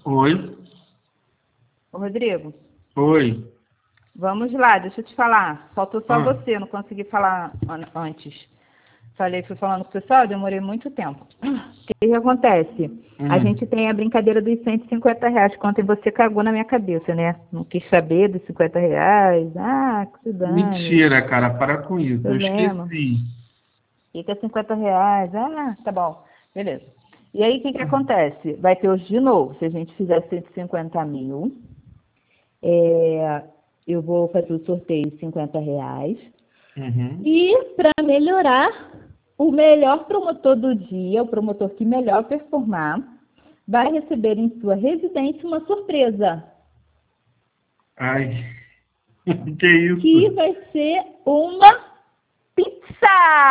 Oi, Ô, Rodrigo, oi. vamos lá, deixa eu te falar. Faltou só Ah, você, eu não consegui falar antes. Fui falando com o pessoal, demorei muito tempo. O que acontece? A hum. gente tem a brincadeira dos R$ 150, que ontem você cagou na minha cabeça, né? Não quis saber dos R$ 50. Ah, que se dane. Mentira, cara, para com isso. Eu Problema. esqueci. Fica R$ 50. Ah, tá bom. Beleza. E aí, o que acontece? Vai ter hoje de novo. Se a gente fizer 150 mil, é, eu vou fazer o sorteio de R$ 50. Uhum. E para melhorar, o melhor promotor do dia, o promotor que melhor performar, vai receber em sua residência uma surpresa, Ai, que que isso? vai ser uma pizza!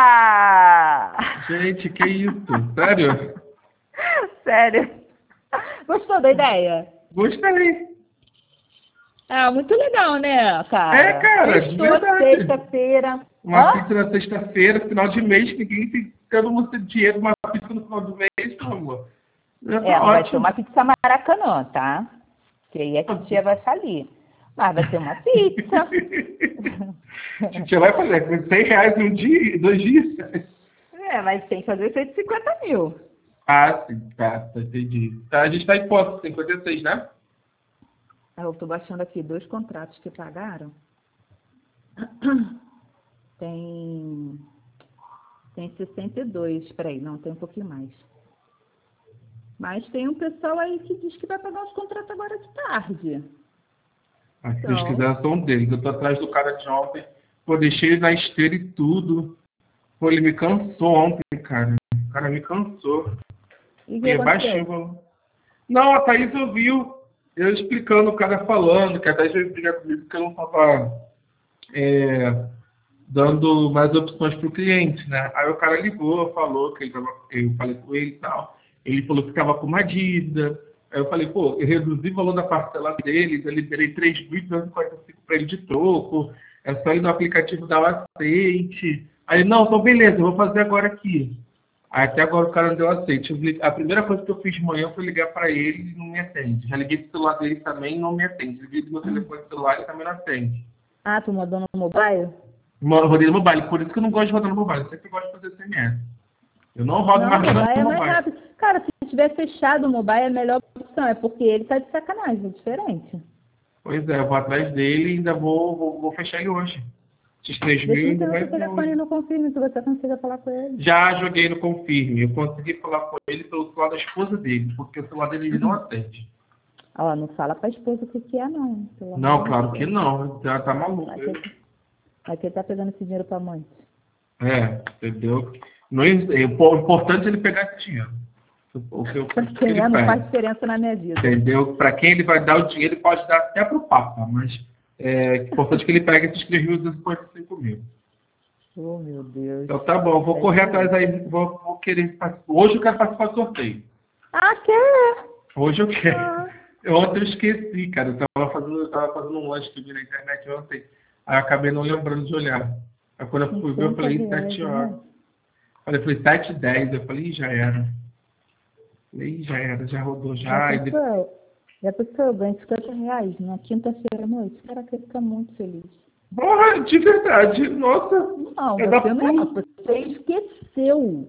Gente, que isso? Sério? Sério. Gostou da ideia? Gostei. Ah, muito legal, né, É, cara? cara, de Sextou, verdade. sexta-feira. Uma Hã? pizza na sexta-feira, final de mês, ninguém tem todo mundo tem dinheiro, uma pizza no final do mês, por favor. Já tá Não vai ser ótimo. uma pizza Maracanã, tá? Que aí a titia vai falir. Mas vai ser uma pizza. Você vai fazer com R$ 100 um dia, 2 dias? Mas tem que fazer 150 mil. Ah, sim, tá, entendi. Tá, a gente tá em posse, 56, né? Eu tô baixando aqui 2 contratos que pagaram. Tem, tem 62. Peraí, não, tem um pouquinho mais. Mas tem um pessoal aí que diz que vai pagar os contratos agora de tarde. Ah, se Deus Então, quiser, são deles. Eu tô atrás do cara de ontem. Pô, deixei ele na esteira e tudo. Pô, ele me cansou ontem, cara. O cara me cansou. e o que E baixei o aconteceu? valor. Não, a Thaís ouviu eu explicando, o cara falando, que a Thaís veio brigar comigo porque eu não tava dando mais opções pro cliente, né? Aí o cara ligou, falou que eu falei com ele e tal. Ele falou que estava com uma dívida. Aí eu falei, pô, eu reduzi o valor da parcela dele, eu liberei 3.245 para ele de troco, é só ir no aplicativo dar o aceite. Aí, não, então beleza, eu vou fazer agora aqui. Aí até agora o cara não deu aceite. A primeira coisa que eu fiz de manhã foi ligar para ele e não me atende. Já liguei pro celular dele também e não me atende. Liguei do meu telefone celular e também não atende. Ah, tu mandou no mobile? Rodei no mobile, por isso que eu não gosto de rodar no mobile. Eu sempre gosto de fazer SMS. Eu não rodo Não, mais nada mobile no é mais mobile. rápido. Cara, se tiver fechado o mobile é a melhor opção. É porque ele tá de sacanagem, é diferente. Pois é, eu vou atrás dele e ainda vou fechar ele hoje. Esses 3 Deixa mil eu ainda ver no vai seu vir telefone hoje. no confirme se você consiga falar com ele. Já joguei no Confirme. Eu consegui falar com ele pelo celular da esposa dele, porque o celular dele ele não atende. Ó, não fala pra esposa o que que é, não. Pelo amor Não, de claro que Deus. não. Já tá maluco. Vai que ele tá pegando esse dinheiro pra mãe. Entendeu? Não, o importante é ele pegar esse dinheiro. Pra Que quem ele é, não faz perde. diferença na minha vida. Entendeu? Para quem ele vai dar o dinheiro, ele pode dar até para o Papa, mas é importante que ele pegue esses 3.245 mil. Oh, meu Deus. Então tá bom, vou É correr isso atrás aí. aí, vou querer. Hoje eu quero participar do sorteio. Ah, quer? Hoje eu quero. Ah, Ontem eu esqueci, cara. Eu tava fazendo um lanche que eu vi na internet ontem. Aí eu acabei não lembrando de olhar. Aí quando eu fui ver, eu falei R$ 7 horas. né? Foi 7h10. Eu falei, já era. Falei, já era, já rodou Já já. pensou? Já pensou? Eu ganho R$ 50 na quinta-feira à noite. Caraca, eu fica muito feliz. Porra, de verdade. Nossa, Não, é da você não é. puta. Você esqueceu.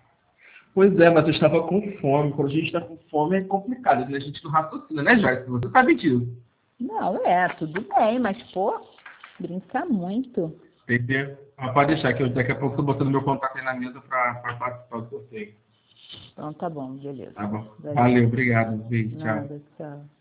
Pois é, mas eu estava com fome. Quando a gente está com fome é complicado, né? A gente não raciocina, né, Joyce? Você sabe disso. Não, tudo bem, mas, pô, brinca muito. Entendeu? Ah, pode deixar que eu daqui a pouco estou botando meu contato aí na mesa para participar do sorteio. Então tá bom, beleza. Tá bom. Valeu. Valeu, obrigado. Beijo, tchau. Nada, tchau.